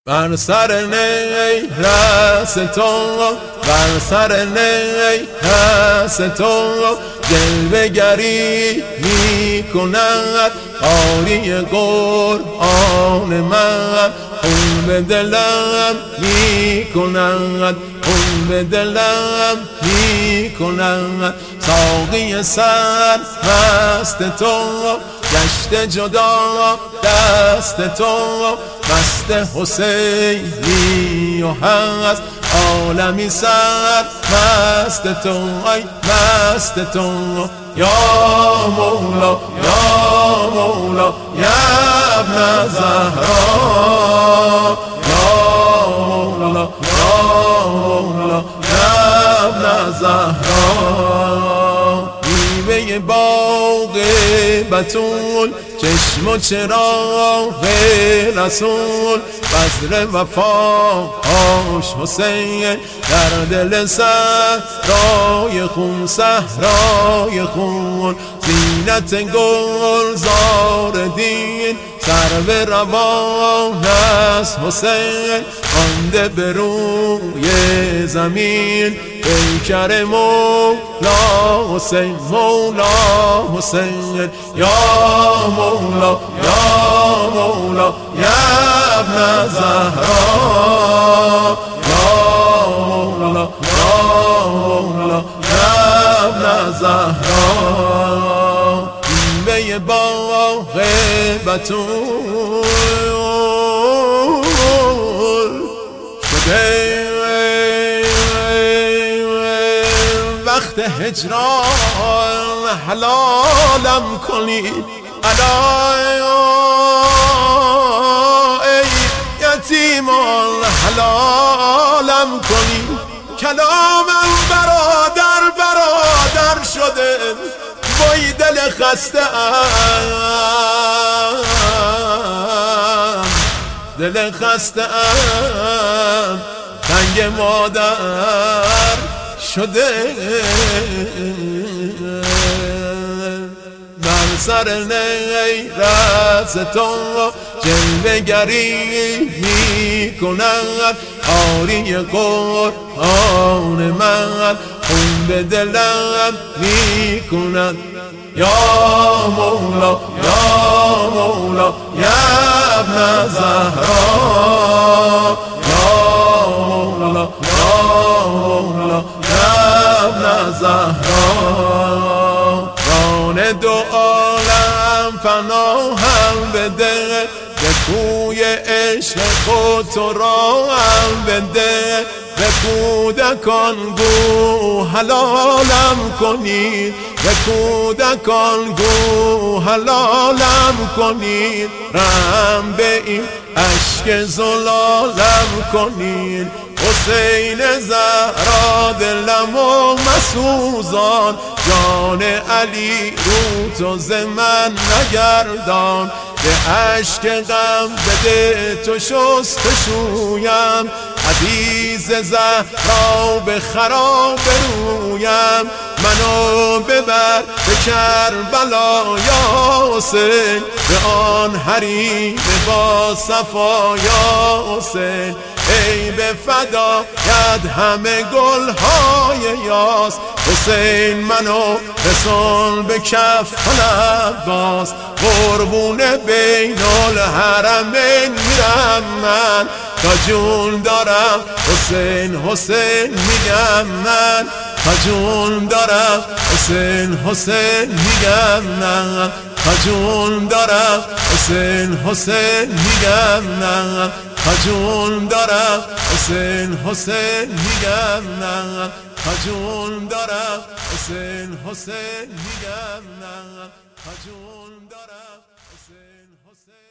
بر سر نیرس تو بر سر نیرس تو جلوه گری می کند آری قرآن من خون به دلم می کند خون به دلم می کند ساقی سر مست تو گشت جدا دست تو مست حسینی و هست عالمی سر مست تو ای مست تو یا مولا یا مولا یا ابن زهرا یا مولا یا مولا یا ابن زهرا میوه باغ بتول چشم و چراغ رسول بذر وفاش حسین در دل صحرای خون صحرای خون زینت گلزار دین سرو روان است حسین مانده به روی زمین پیکر مولا حسین مولا حسین یا مولا یا مولا یا ابن زهرا یا مولا یا مولا یا ابن زهرا میوه باغ بتول شده وقت هجران حلالم کنید الا ای یتیمان حلالم کنید کلامم برادر برادر شده وای دل خسته ام دل خسته ام تنگ مادر شده بر سر نیرس تو جلوه گری می کند آری قرآن من خون به دلم می کند یا مولا یا مولا یا ابن زهرا یا مولا یا مولا یا ابن زهرا جان دو عالم فنا هم بده به کوی عشق خود تو را هم بده به کودکان گو حلالم کنید به کودکان گو حلالم کنید رحم به این اشک زلالم کنید حسین زهرا دلم و مسوزان جان علی رو تو ز من نگردان به اشک غم بده تو شستشویم عزیز زهرا به خراب رویم منو ببر به کربلا یا حسین به آن حریم با صفا یا حسین ای به فدایت همه گلهای یاس حسین منو رسول به کفن عباس قربون بین الحرمین میرم من تا جون دارم حسین حسین میگم من تا جون دارم حسین حسین میگم من تا جون دارم حسین حسین میگم من تا جون دارم حسین حسین میگم من تا جون دارم حسین حسین میگم من تا جون دارم حسین حسین